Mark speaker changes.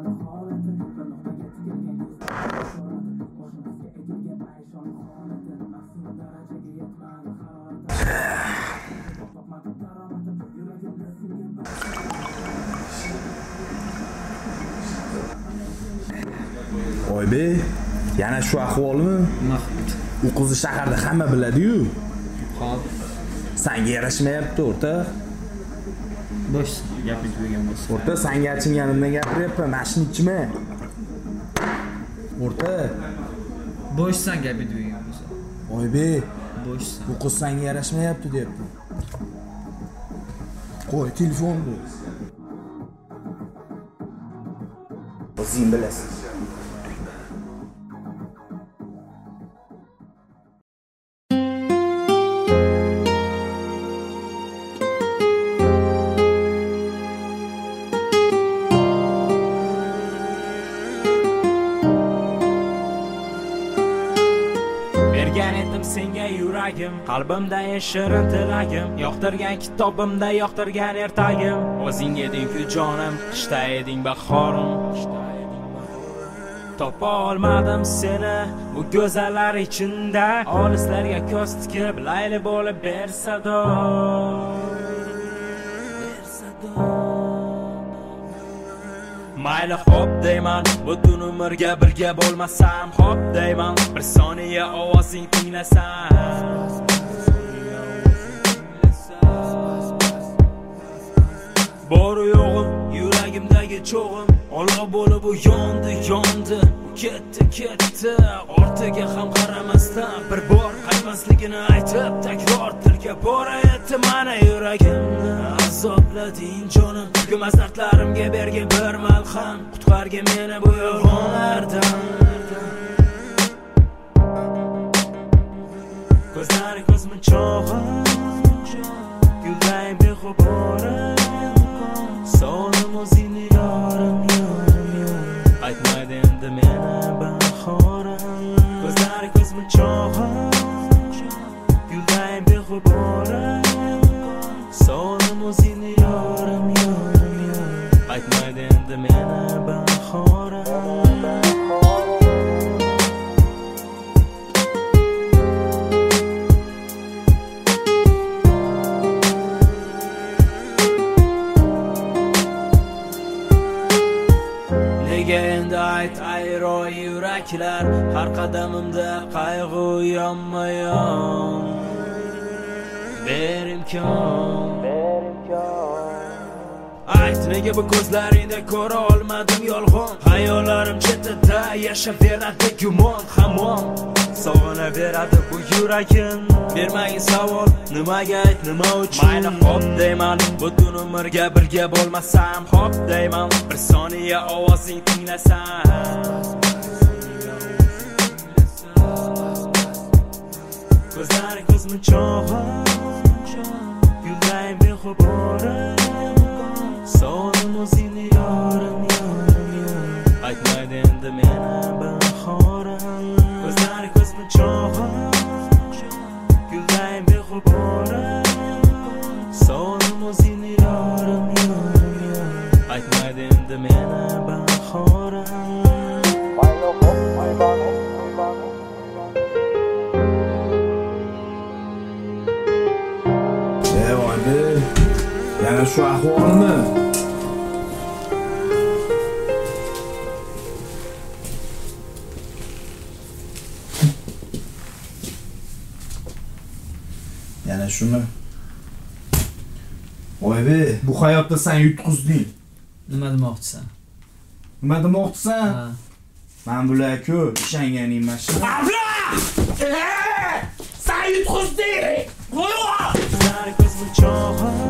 Speaker 1: Oybek, yana shu ahvolmi?
Speaker 2: Mahmud.
Speaker 1: U qizni shaharda hamma biladi-yu.
Speaker 2: Xo'p.
Speaker 1: Senga yarashmayapti, o'rta.
Speaker 2: Bosh gapni tugagan bo'lsa.
Speaker 1: O'rta, senga achinganimdan gapiryapman, mashina ichma. O'rta.
Speaker 2: Boshsan gapni tugagan bo'lsa.
Speaker 1: Oybek,
Speaker 2: Boshsan.
Speaker 1: bu qiz senga yarashmayapti deyapti. Qo'y telefonni. O'zing bilasan.
Speaker 3: Bergan edim senga yuragim, qalbimda shirin tilagim, yoqtirgan kitobimda yoqtirgan ertagim. O'zing eding-ku jonim, qishda eding bahorim. Topa olmadim seni bu go'zallar ichida, olislarga ko'z tikib layli bo'lib bersado. Mayli hop deyman, butun umrga birga bo'lmasam, hop deyman, bir soniya ovozing tinglasam. Boru yo'g'im, yuragimdagi cho'g'im, olov bo'lib u yondi, ketdi, ortiga ham qaramasdan bir bor qaytmasligini aytib, takror tilga bora etdi mana yuragimni. Azoblading jonim, tugamas dardlarimga bergin bir malham, qutqargin meni bu yolg'onlardan. Ko'zlari ko'zmin chog'im, guldayim bexuborim, solim o'zingni yorim. Aytmaydi endi meni bahorim. Ko'zlari ko'zmin chog'im, guldayim bexuborim, solim o'zingni yorim. Aytmaydi endi meni bahorim. Nega endi ayro yuraklar, har qadamimda qayg'u yonma-yon. Ber imkon. Ayt, nega bu ko'zlaringda ko'ra olmadim yolg'on? Hayollarim chetida yashaveradi gumon hamon. Sog'inaveradi bu yuragim. Bermagin savol, nimaga ayt, nima uchun? Mayli hop deyman, butun umrga birga bo'lmasam, hop deyman, bir soniya ovozing tinglasam. Ko'zlari ko'zmin chog'im, guldayim bexuborim, solim o'zingni yorim. Aytmaydi endi meni bahorim. Ko'zlari ko'zmin chog'im, guldayim bexuborim, solim o'zingni yorim. Aytmaydi endi meni bahorim.
Speaker 1: Yana shu ahvolmi? Yana shuni. Oybek, bu hayotda sen yutqizding.
Speaker 2: Nima demoqchisan?
Speaker 1: Nima demoqchisan? Men bular ko'p ishonganing mashina. Abla! Sen yutqizding. Qo'y!
Speaker 3: Ko'zlari ko'zmin chog'im,